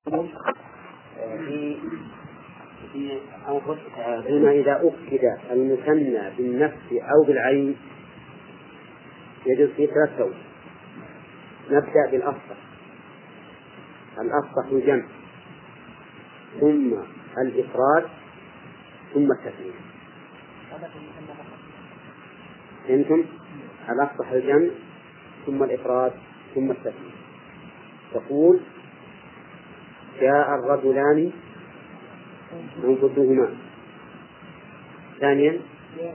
في فيما إذا أكد المثنى بالنفس أو بالعين يجوز فيه ثلاث توجه. نبدأ بالأفصح. الأفصح الجمع ثم الإفراد ثم التثنية. فهمتم؟ الأفصح الجمع ثم الإفراد ثم التثنية. تقول جاء الرجلان أنفسهما. ثانيا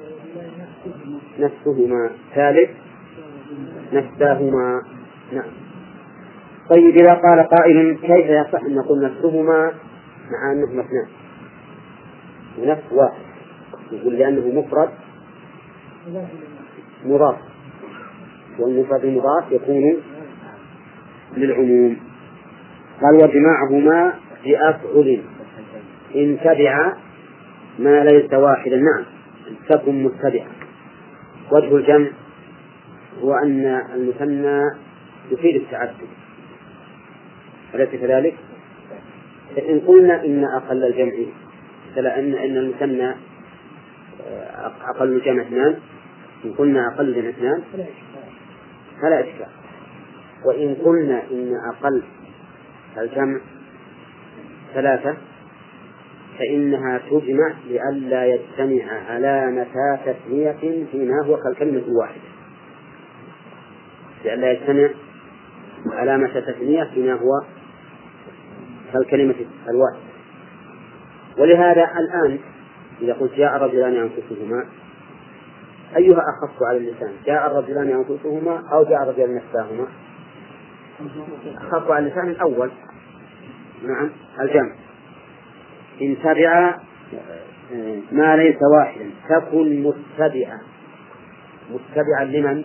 نفسهما. ثالث نفساهما. نعم. طيب إذا قال قائل كيف يصح أن نقول نفسهما مع أنهما اثنان ونفس واحد؟ يقول لأنه مفرد مضاف، والمفرد المضاف يكون للعموم. قال وجماعهما بأفعل إن تبع ما ليس واحدا. نعم تكن متبعا. وجه الجمع هو أن المثنى يفيد التعدد، أليس كذلك؟ فإن قلنا إن أقل الجمع إن المثنى أقل الجمع اثنان، إن قلنا أقل الجمع اثنان فلا إشكال. وإن قلنا إن أقل الجمع ثلاثة فإنها تجمع لئلا يجتمع علامة تثنية فيما هو كالكلمة الواحدة، لئلا يجتمع علامة تثنية فيما هو كالكلمة الواحدة. ولهذا الآن إذا قلت جاء الرجلان أنفسهما أيها أخف على اللسان؟ جاء الرجلان أنفسهما أو جاء الرجلان نفساهما؟ أخف على اللسان الأول. نعم الجمع إن تبع ما ليس واحدا تكن متبعا. متبعا لمن؟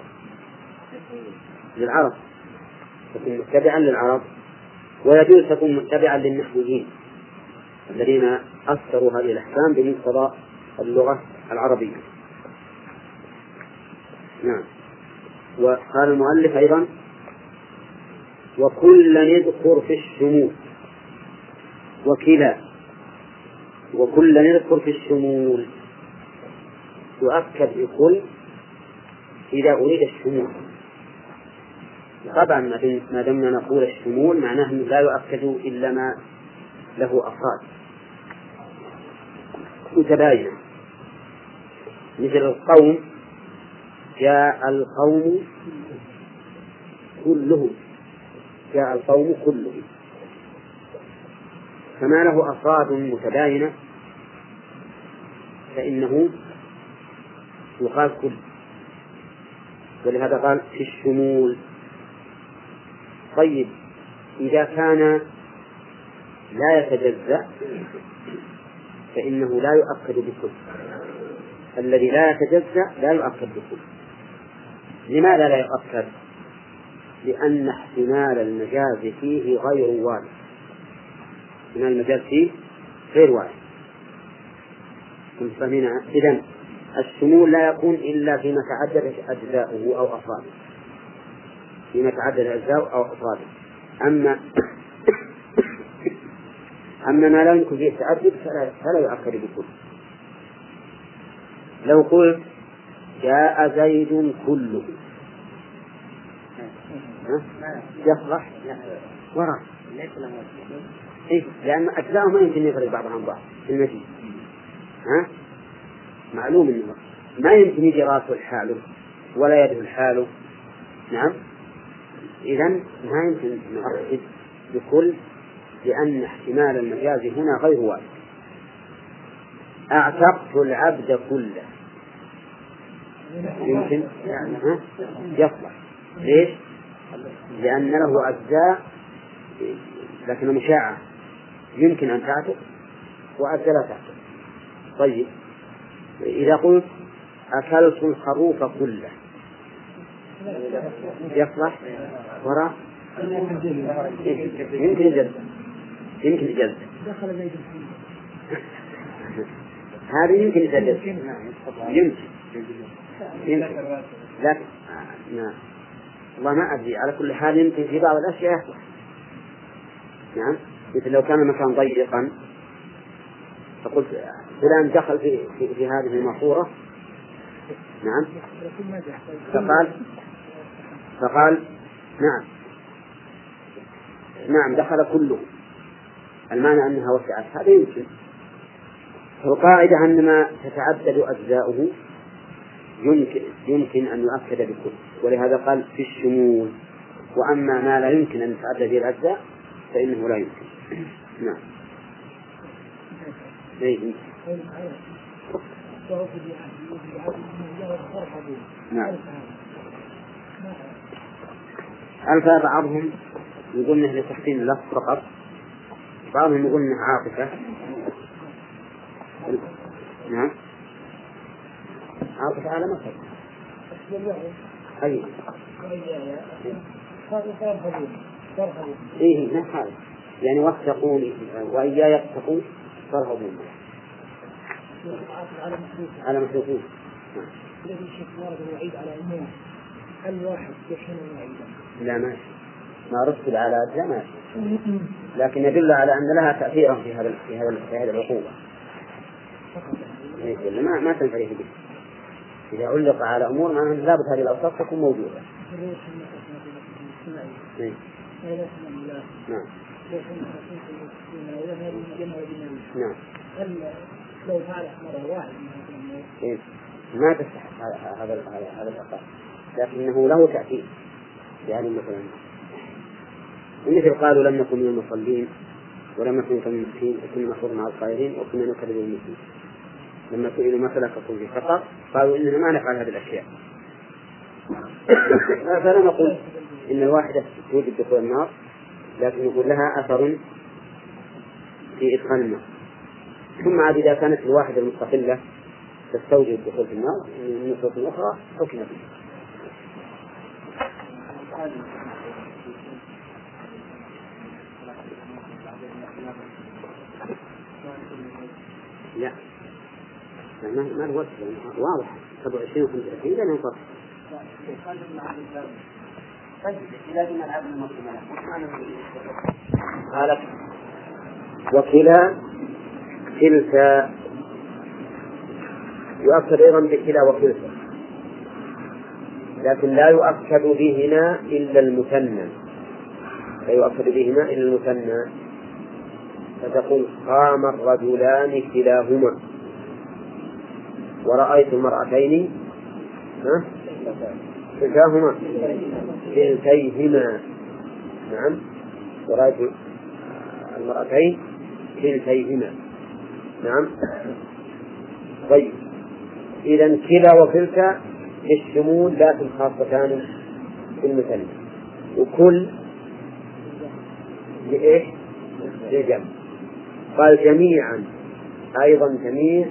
للعرب، تكون متبعا للعرب. ويجوز تكون متبعا للنحويين الذين أثروا هذه الأحكام بمقتضى اللغة العربية. نعم. وقال المؤلف أيضا وكل نذكر في الشمول وكل نذكر في الشمول يؤكد بكل إذا أريد الشمول. طبعا ما دمنا نقول الشمول معناه لا يؤكد إلا ما له أفراد متباينة، مثل القوم جاء القوم كلهم، جاء القوم كلهم، فما له أفراد متباينة فإنه يقال كل. ولهذا قال في الشمول. طيب إذا كان لا يتجزأ فإنه لا يؤكد بكل. الذي لا يتجزأ لا يؤكد بكل. لماذا لا يؤكد؟ لأن احتمال المجاز فيه غير وارد. احتمال المجاز فيه غير وارد. كنت فهمنا؟ إذن الشمول لا يكون إلا فيما تعددت أجزاؤه أو أفراده، فيما تعدد أجزاؤه أو أفراده. أما ما لا يمكن فيه التعدد فلا يؤكد بكل. لو قلت جاء زيد كله يصلح وراء، لأن أجزاؤه ما يمكن يفرق بعضها عن بعض في المجيء. معلوم إنه ما يمكن يجي راسه الحاله ولا يده الحاله. نعم. إذن ما يمكن نؤكد بكل لأن احتمال المجاز هنا غير وارد. أعتقت العبد كله يمكن يصلح. ليش؟ لأن له أجزاء لكن مشاعة، يمكن أن تعتق وأجزاء لا تعتق. طيب إذا قلت أكلت الخروف كله يصلح وراء؟ يمكن جلد هذا يمكن يجلد يمكن لكن والله ما أدري. على كل حال يمكن في بعض الأشياء يصلح. نعم مثل لو كان المكان ضيقا فقلت فلان دخل في هذه الماسورة، نعم، فقال نعم دخل كله، المعنى أنها وسعت، هذا يمكن. القاعدة أن ما تتعدد أجزاؤه يمكن أن يؤكد بكل، ولهذا قال في الشمول. وأما ما لا يمكن أن يتعدد به الأجزاء فإنه لا يمكن. نعم. نعم. ألفى بعضهم يقول إنه لتحسين اللفظ فقط، بعضهم يقول إنه عاطفة. نعم، عاطفة على مصر. أي إيه ما حال يعني واتقون وإياي يتقون فارهبون على مخلوقين. الذي الشيخ ورد الوعيد على أنه الواحد يحين الوعيد. لا ماشي، ما رسل على أجزاء ماشي، لكن يدل على أن لها تأثيرا في هذا العقوبة. ما تنفريه به إذا علق على أمور ما لابد هذه الأوصاف تكون موجودة. نعم. نعم. لو فعل مرة واحد ما تستحق هذا العقاب، لكنه له تأثير. يعني مثل قالوا لم نكن من المصلين ولم نكن كالمسكين وكنا نخوض مع الخائرين وكنا نكذب بالمسلمين. لما سئلوا ما سلككم في سقر قالوا إننا ما نفعل هذه الأشياء. فلا نقول إن الواحدة توجد دخول النار، لكن يقول لها أثر في إدخال النار. ثم عاد إذا كانت الواحدة المستقلة تستوجب الدخول في النار من نصوص أخرى حكم به. لا ما الوقت واضح 27 و 35 لا ينقص. قالت وكلا كلتا يؤكد أيضا بكلا وكلتا، لكن لا يؤكد بهما إلا المثنى، لا يؤكد بهما إلا المثنى. فتقول قام الرجلان كلاهما ورأيت المرأتين كلاهما كلتيهما. نعم، ورأيت المرأتين كلتيهما. نعم. طيب، إذن كلا وكلتا للشمول لكن خاصتان في المثنى، وكل لإيش؟ للجمع. قال جميعا أيضا جميع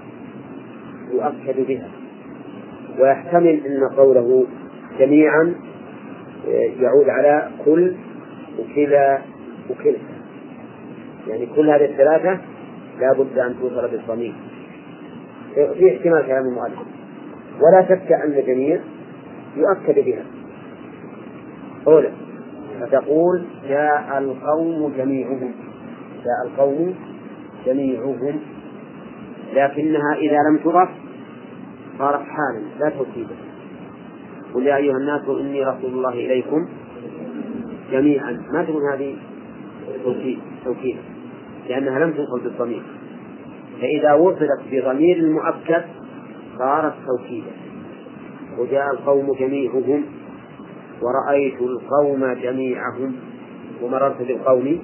يؤكد بها، ويحتمل أن قوله جميعا يعود على كل وكلا وكلتا، يعني كل هذه الثلاثة لا بد أن توصل بالضمير. في احتمال كلام المؤلف، ولا شك أن جميع يؤكد بها. أولا فتقول جاء القوم جميعهم، جاء القوم جميعهم، لكنها إذا لم تضف صارت حالا لا توكيدا. قل يا أيها الناس إني رسول الله إليكم جميعا، ما تكون هذه توكيدا لأنها لم توصل بالضمير. فإذا وصلت بضمير المؤكد صارت توكيدا. وجاء القوم جميعهم ورأيت القوم جميعهم ومررت بالقوم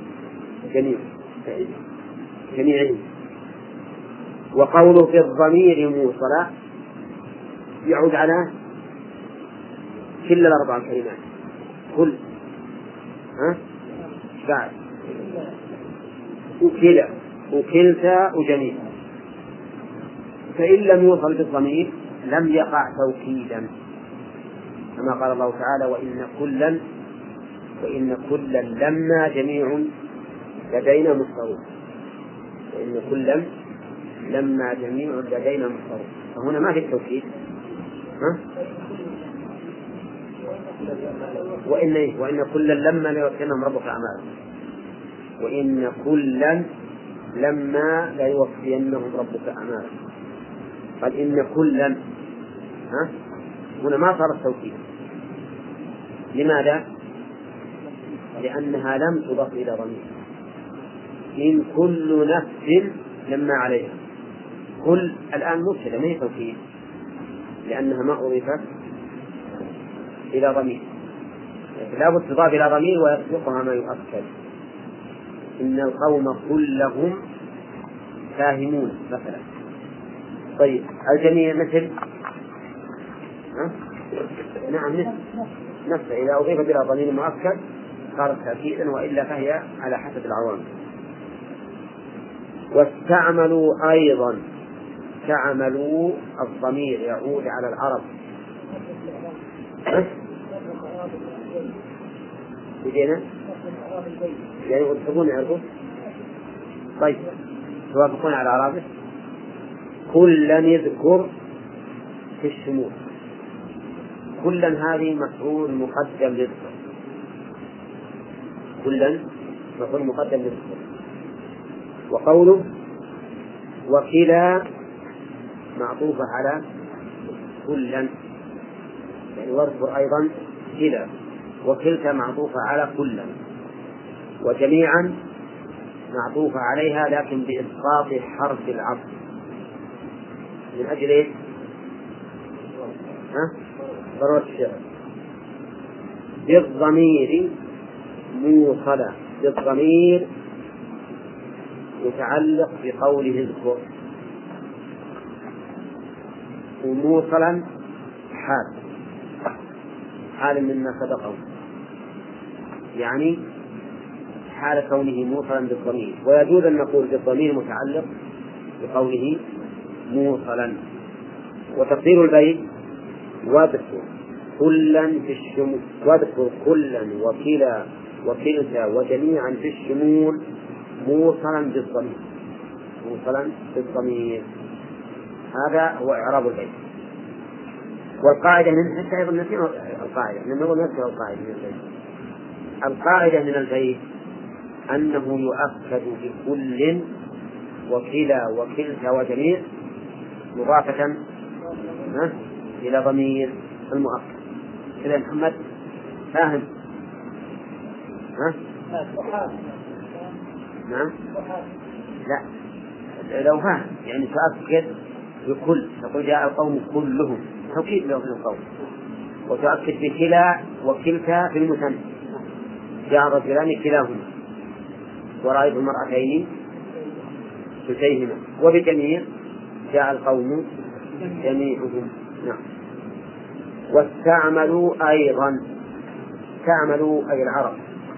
جميعهم. وقوله في الضمير موصلا يعود على كل الأربع كلمات، كل بعد وكلا وكلتا وجميع. فإن لم يوصل بالضمير لم يقع توكيدا، كما قال الله تعالى وإن كلا لما جميع لدينا محضرون، وإن كلا لما جميع لدينا محضرون. فهنا ما في التوكيد. وإن كلا لما ليوفينهم ربك أعمالهم. وإن كلا لما ليوفينهم ربك أعمالهم. قال إن كلا، هنا ما صار التوكيد. لماذا؟ لأنها لم تضف إلى ضمير. إن كل نفس لما عليها، كل الآن مبتدأ ما هي توكيد لأنها ما أضيفت إلى ضمير، لكن لا بد تضاف إلى ضمير ويسبقها ما يؤكد. إن القوم كلهم فاهمون مثلا. طيب الجميع مثل نعم نفسه إذا أضيفت إلى ضمير مؤكد صارت تأكيدا، وإلا فهي على حسب العوامل. واستعملوا أيضا، استعملوا الضمير يعود على العرب. بدينا يعني يتفقون يعرفوا. طيب توافقون على أعرابه. كلا يذكر في الشمول، كلا هذه مفعول مقدم للذكر، كلا مفعول مقدم للذكر. وقوله وكلا معطوفة على كلا، يعني واذكر أيضا كلا، وكلتا معطوفة على كلا، وجميعا معطوفة عليها لكن بإسقاط حرف العطف من أجل إيه؟ ضرورة الشعر. بالضمير موصلا، بالضمير متعلق بقوله اذكر، وموصلا حال مما سبقه، يعني حال كونه موصلا بالضمير. ويجوز أن نقول بالضمير متعلق بقوله موصلا. وتقدير البيت واذكر كلا في الشمول، واذكر كلا وكلا وكلتا وجميعا في الشمول موصلا بالضمير، موصلا بالضمير. هذا هو إعراب البيت. والقاعدة من حتى أيضا نسير القاعدة، نقول نذكر القاعدة من البيت. القاعدة من البيت أنه يؤكد بكل وكلا وكلتا وجميع مضافة إلى ضمير المؤكد. كذا محمد فاهم؟ نعم لا لو فاهم يعني تؤكد بكل، تقول جاء القوم كلهم توكيد لهم القوم، وتؤكد بكلا وكلتا في المثنى جاء الرجلان كلاهما ورأيت المرأتين كلتيهما، وبجميع جاء القوم جميعهم. نعم. واستعملوا أيضا، استعملوا أي العرب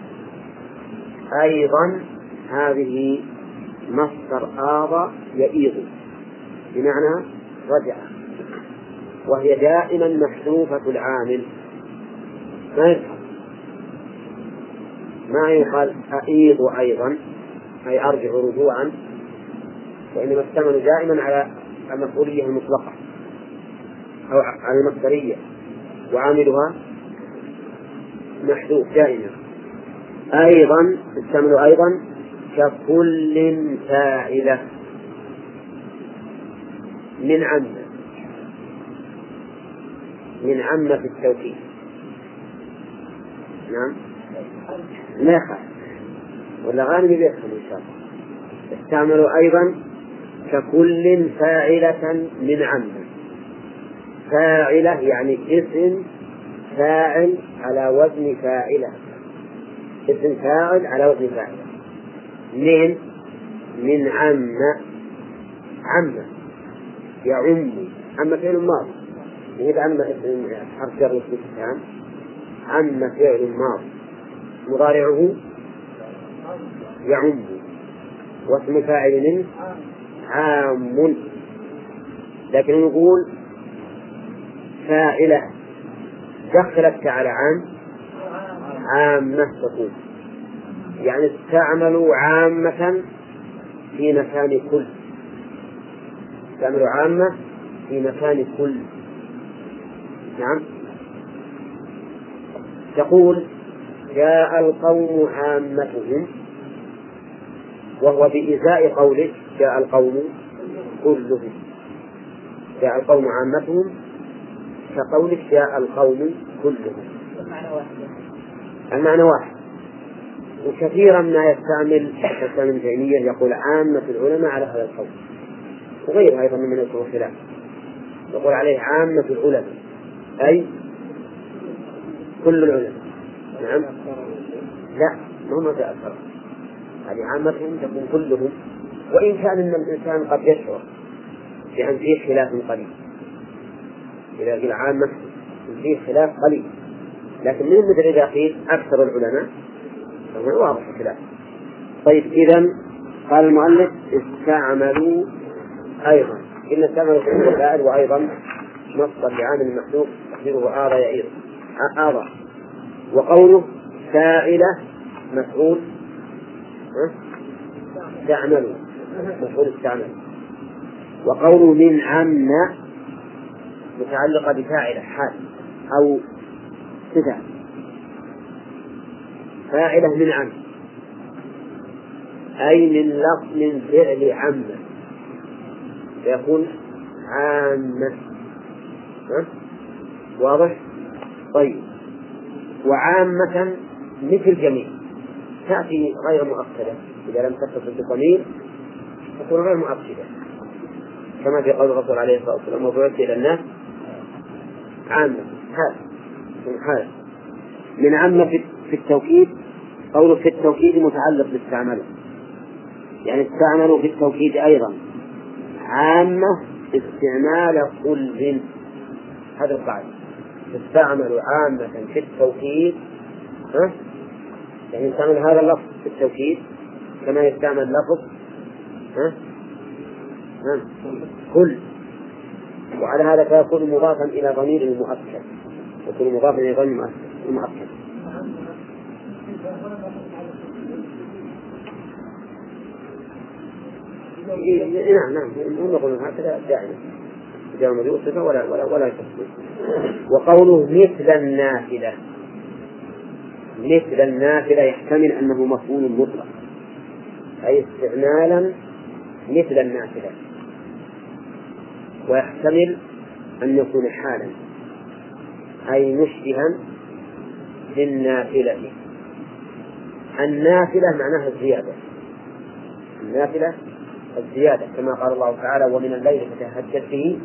أيضا، هذه مصدر آضى يئيض بمعنى رجع، وهي دائما محذوفة العامل، ما يقال أئيض أيضا أي أرجع رجوعا، وإنما استعملوا دائما على المفعولية المطلقة أو على المصدرية، وعاملها محذوف دائما. أيضا استعملوا أيضا ككل فاعلة من عامة، من عامة في التوكيد. نعم لا يخاف ولا غالب بيفهم إن شاء الله. استعملوا أيضا ككل فاعلة من عامة، فاعلة يعني اسم فاعل على وزن فاعلة، اسم فاعل على وزن فاعلة. من عامة، عامة يعم، عامة فعل ماضي، إذا عامة اسم حرف جر واستفهام، عامة فعل ماضي مضارعه يعم، واسم فاعل منه عام. لكن نقول فاعلة دخلت على عامة تقول، يعني استعملوا عامة في مكان كل، استعملوا عامة في مكان كل. نعم. تقول جاء القوم عامتهم، وهو بإزاء قولك جاء القوم كلهم، جاء القوم عامتهم، كقولك جاء القوم كلهم، المعنى واحد. وكثيرا ما يستعمل الإسلام ابن تيمية يقول عامة العلماء على هذا القول، وغيره أيضا من يذكر الخلاف يقول عليه عامة العلماء أي كل العلماء. نعم، لا ما تأثر، هذه عامتهم تكون كلهم، وإن كان إن الإنسان قد يشعر بأن فيه خلاف قليل، إذا قيل عامة فيه خلاف قليل، لكن من مثل إذا قيل أكثر العلماء فهو واضح الخلاف. طيب إذن قال المؤلف استعملوا أيضا، إن استعملوا في الفاعل وأيضا مصدر لعامل محذوف تقديره آضى يعير آضى، وقوله فاعلة مفعول استعملوا مفعول استعملوا، وقوله من عم متعلقة بفاعلة حال أو صفة، فاعلة من عم أي من لفظ من فعل عم فيكون عامة. واضح؟ طيب، وعامة مثل جميع تأتي غير مؤكدة، إذا لم تتصل بالضمير تكون غير مؤكدة، كما في قول الرسول عليه الصلاة والسلام وبعثت إلى الناس عامة حال من عامة في التوكيد. قوله في التوكيد متعلق باستعمله، يعني استعملوا في التوكيد أيضا عامة استعمال كل، هذا القاعدة استعملوا عامة في التوكيد، يعني يستعمل هذا اللفظ في التوكيد كما يستعمل لفظ كل، وعلى هذا فيكون مضافا إلى ضمير المؤكد، يكون مضافا إلى ضمير المؤكد. نعم هم يقولون هكذا دائما إذا ما يوصف ولا يفصل. وقوله مثل النافلة، مثل النافلة يحتمل أنه مفعول مطلق أي استعمالا مثل النافلة، ويحتمل أن يكون حالا أي مشبها للنافلة. النافلة معناها الزيادة، النافلة الزيادة كما قال الله تعالى ومن الليل فتهجد به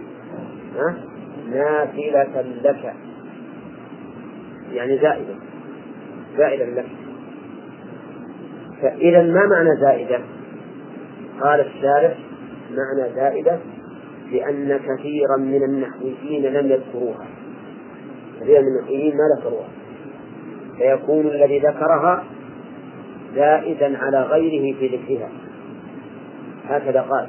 نافلة لك، يعني زائدة لك. فإذا ما معنى زائدة؟ قال الشارح معنى زائدة لأن كثيرا من النحويين لم يذكروها، كثيرا من النحويين ما ذكروها، فيكون الذي ذكرها زائدا على غيره في ذكرها، هكذا قال.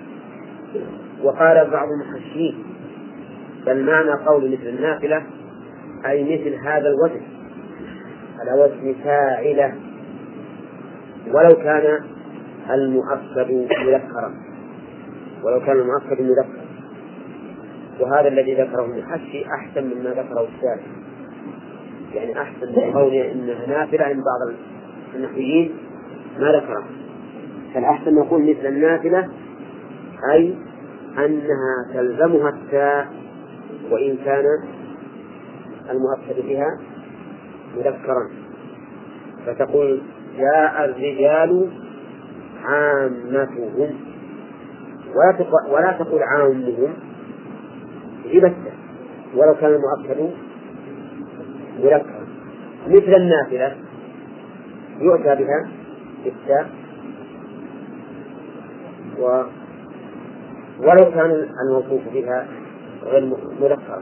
وقال بعض المحشين بل معنى قول مثل النافلة أي مثل هذا الوزن على وزن فاعلة ولو كان المؤكد مذكرا، ولو كان المؤكد مذكرا. وهذا الذي ذكره المحشي أحسن مما ذكره الشارح، يعني أحسن من قوله إنها نافلة إن بعض النحويين ما ذكره، فالأحسن نقول مثل النافلة أي أنها تلزمها التاء وإن كان المؤكد بها مذكرا، فتقول جاء الرجال عامتهم، ولا تقول عامهم جبتة ولو كان المؤكد مذكرا. مثل النافلة يؤتى بها التاء ولو كان الموصوف بها غير مذكرا.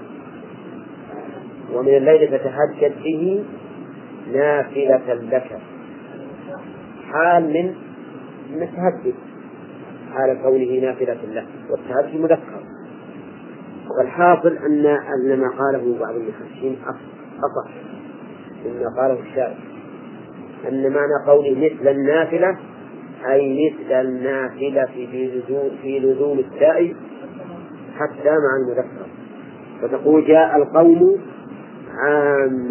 ومن الليل فتهجد به نافلة لك، حال من التهجد، حال كونه نافلة له، والتهجد مذكر. والحاصل أن ما قاله بعض المحشين أصح مما قاله الشارع، أن معنى قوله مثل النافلة أي مثل النافلة في لزوم التاء حتى مع المذكر، فتقول جاء القوم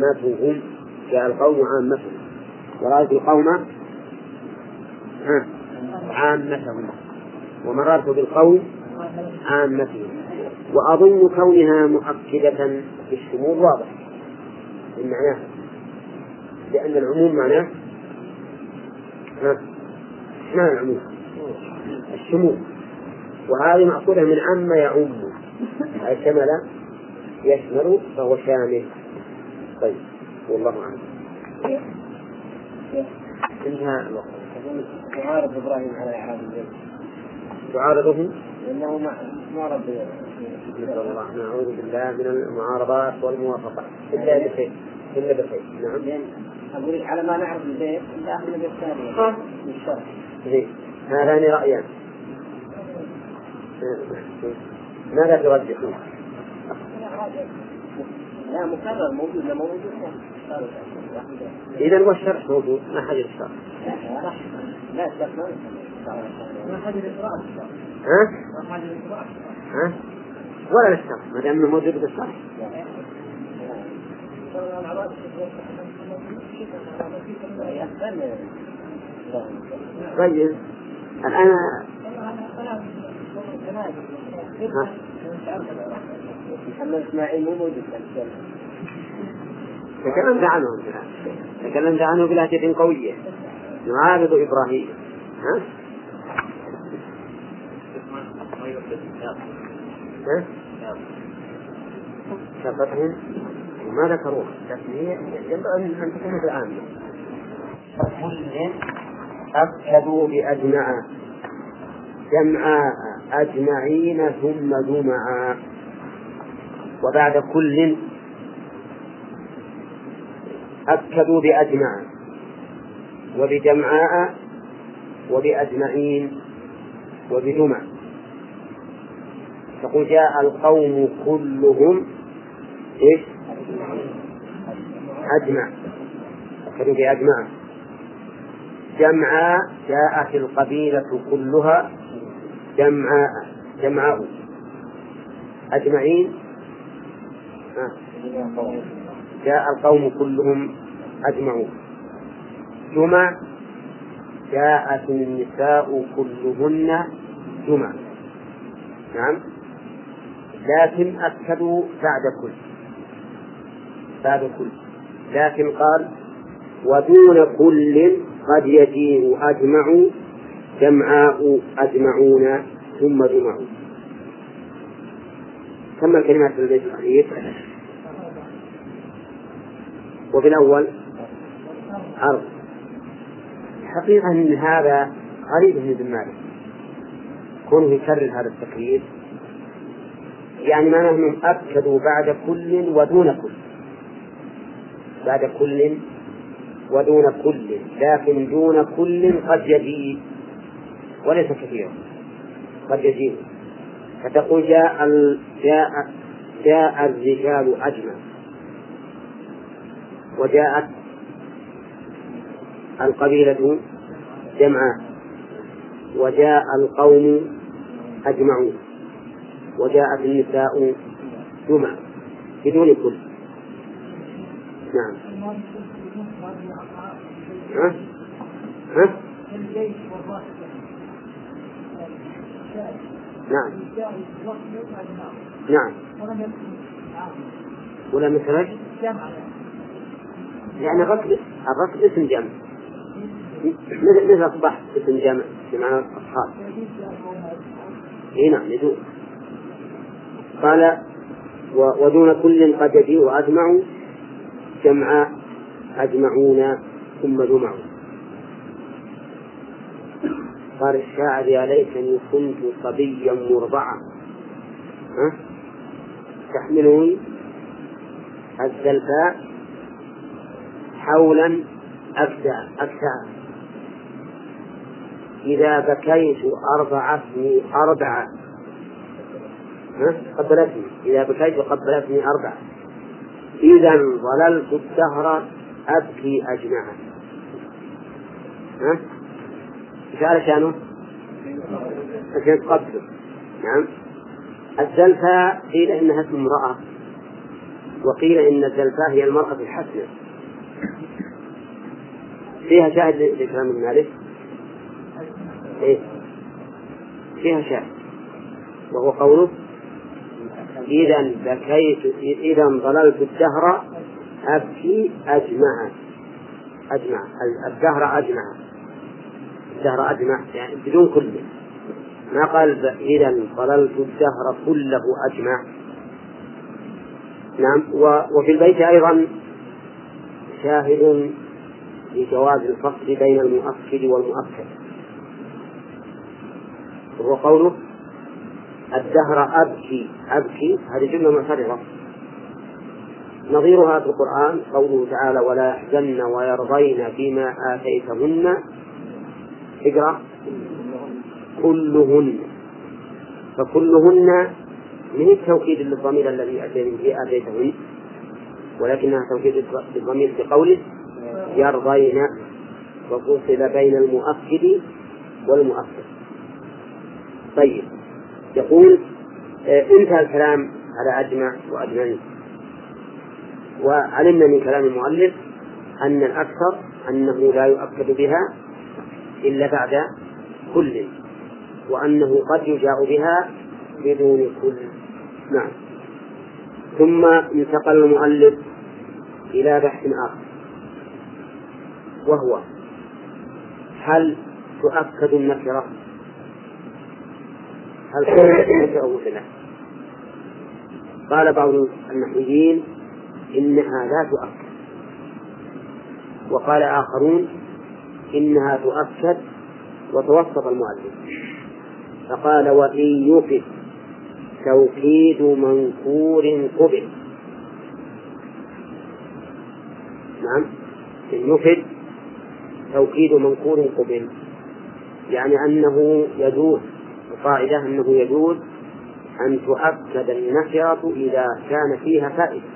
عامتهم، جاء القوم عامتهم، ورأيت القوم عامتهم، ومررت بالقوم عامتهم. وأظن كونها مؤكدة بالشمول واضح من معناها، لأن العموم معناه معنى العموم الشمول، وهذه مأخوذة من عم يعم، أي شمل يشمل فهو شامل. طيب والله أعلم. انتهى الوقت. يعارض إبراهيم على إعراب البيت، تعارضه لأنه معرض الله، نعوذ بالله من المعارضات والموافقات إلا بخير. نعم. أقول على ما نعرف البيت داخل البيت الثاني من الشرح. هذان رأيان. ماذا ترجحون؟ لا مكرر موجود لا موجود. إذا والشرح موجود، ما حد الشرح. لا ما حد الإقراء. ها؟ ولا الشرح ما دام موجود بالشرح. طيب الآن محمد إسماعيل مو موجود. تكلمت عنه بلهجة قوية يعارض إبراهيم. ها؟ شفتهم ما ذكروه، لكن هي ينبغي أن تكون الآن. كل أكدوا بأجمع جمعاء أجمعين ثم جمعا. وبعد كل أكدوا بأجمع وبجمعاء وبأجمعين وبجمع. تقول جاء القوم كلهم إيش؟ أجمع، أكدوا بأجمع. جمعاء جاءت القبيلة كلها جمعاء. أجمعين جاء القوم كلهم أجمعون. جمع جاءت النساء كلهن جمع. نعم. لكن أكدوا بعد كل، لكن قال ودون كل قد يجيء أجمع جمعاء أجمعون ثم جمعوا. ثم الكلمات في البيت الأخير. وفي الأول عرض. حقيقة أن هذا قريب من ابن مالك كونه يكرر هذا التكرير، يعني معناه أنهم أكدوا بعد كل ودون كل، بعد كل ودون كل، لكن دون كل قد يجيء وليس كثيرا، قد يجيء. فتقول جاء الرجال أجمع، وجاءت القبيلة جمعاء، وجاء القوم أجمعون، وجاءت النساء جمع بدون كل. نعم. ها؟ نعم. نعم. ولا مثل يعني الركب اسم جمع، مثل أصبح اسم جمع بمعنى أصحاب. نعم يدور. قال ودون كل قد يجيء أجمعوا جمعاء أجمعون ثم جمعوا. قال الشاعر يا ليتني كنت صبيا مرضعا تحملني الزلفاء حولا أكسع إذا بكيت أرضعتني أربعة قبلتني، إذا بكيت قبلتني أربعة إذا ظللت الدهر أبكي أجمعا. إيش على شانه؟ عشان تقبل. نعم. الزلفاء قيل إنها اسم امرأة، وقيل إن الزلفاء هي المرأة الحسنة. فيها شاهد لكلام ابن مالك إيه؟ فيها شاهد، وهو قوله إذا بكيت إذا ضللت الدهر أبكي أجمع. الدهر أجمع يعني بدون كله، ما قال إذا ضللت الدهر كله أجمع. نعم. وفي البيت أيضا شاهد لجواز الفصل بين المؤكد والمؤكد، وهو قوله الدهر أبكي هذه جملة معترضة، نظيرها في القرآن قوله تعالى ولا يحزن ويرضين بما آتيتهن، اقرأ كلهن، فكلهن من التوكيد للضمير الذي آتيتهن، ولكنها توكيد للضمير بقوله يرضين، وفصل بين المؤكد والمؤكد. طيب، يقول انتهى الكلام على أجمع وأجمعين، وعلمنا من كلام المؤلف أن الأكثر أنه لا يؤكد بها إلا بعد كل، وأنه قد يجاء بها بدون كل. نعم. ثم انتقل المؤلف إلى بحث آخر، وهو هل تؤكد النكرة؟ هل تؤكد النكرة أو لا؟ قال بعض النحويين إنها لا تؤكد، وقال آخرون إنها تؤكد، وتوسط المؤلف فقال وإن يفد توكيد منكور قبل. نعم، إن يفد توكيد منكور قبل، يعني أنه يجوز، القاعدة أنه يجوز أن تؤكد النكرة إذا كان فيها فائدة.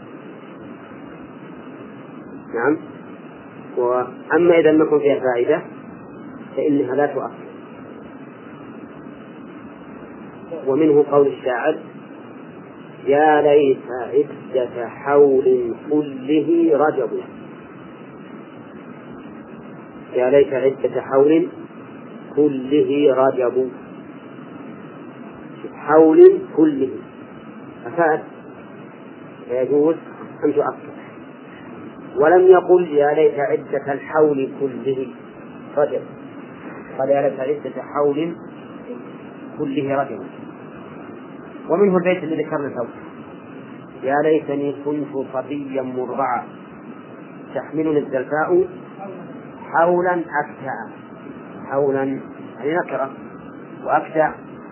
نعم. وأما إذا لم يكن فيها فائدة فإنها لا تؤكد. ومنه قول الشاعر يا ليت عدة حول كله رجب، يا ليت عدة حول كله رجب، حول كله أفاد، فيجوز أن تؤكد. ولم يقل يا ليت عدة الحول كله رجب، قال يا ليت عدة حول كله رجب. ومنه البيت الذي ذكرنا سوف يا ليتني كنت صبيا مرضعا تحملني الزلفاء حولا أكتع، حولا يعني نكرة، وأكتع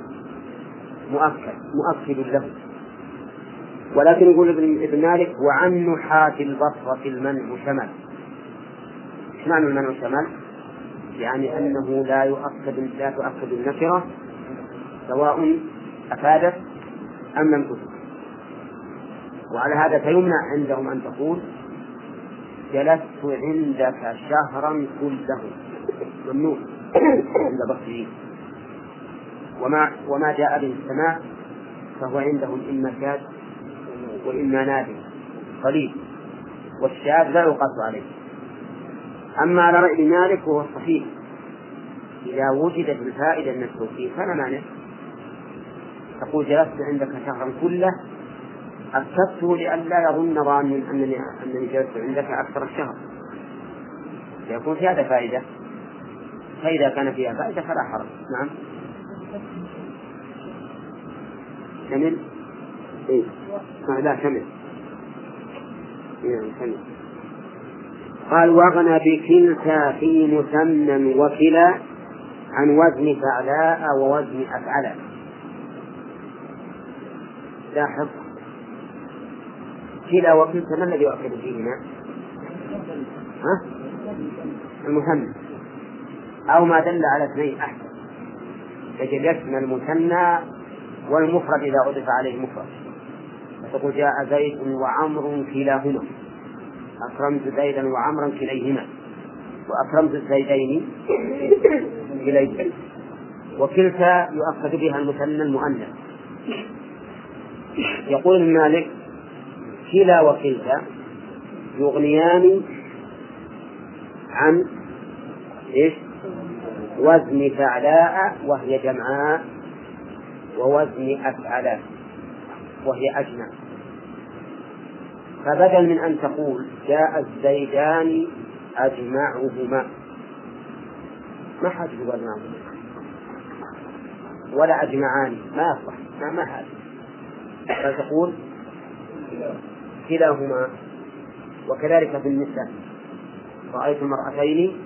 مؤكد له. ولكن يقول ابن مالك وعن نحاة البصرة المنع شمل. ايش معنى المنع شمل؟ يعني أنه لا تؤكد النكرة سواء أفادت أم لم تفد. وعلى هذا فيمنع عندهم أن تقول جلست عندك شهرا كله، ممنوع عند البصريين. وما جاء به السماع فهو عندهم إما شاذ وإما نادر قليل، والشاذ لا يقاس عليه. أما على رأي مالك وهو الصحيح إذا وجدت الفائدة من التوكيد فلا مانع، تقول جلست عندك شهرا كله أكدته لئلا يظن ظان أنني جلست عندك أكثر الشهر، يكون في هذا فائدة، فإذا كان فيها فائدة فلا حرج. نعم. شمل إيه؟ لا شمل. إيه شمل. قال وغنى بكلتا في مثنى وكلا عن وزن فعلاء ووزن أفعلا. لاحظ كلا وكلتا ما الذي يؤكد فيهما؟ المثنى أو ما دل على اثنين أحسن، يجب يشمل المثنى والمفرد إذا أضيف عليه مفرد، فتقول جاء زيد وعمر كلاهما، أكرمت زيدا وعمرا كليهما، وأكرمت الزيدين كليهما. وكلتا يؤكد بها المثنى المؤنث. يقول ابن مالك كلا وكلتا يغنيان عن إيش؟ وزن فعلاء وهي جمعاء، ووزن أفعلاء وهي أجمع. فبدل من أن تقول جاء الزيدان أجمعهما، ما حاجة أجمعهما ولا أجمعان، ما يصلح، ما حاجة، فتقول كلاهما. وكذلك في النساء رأيت المرأتين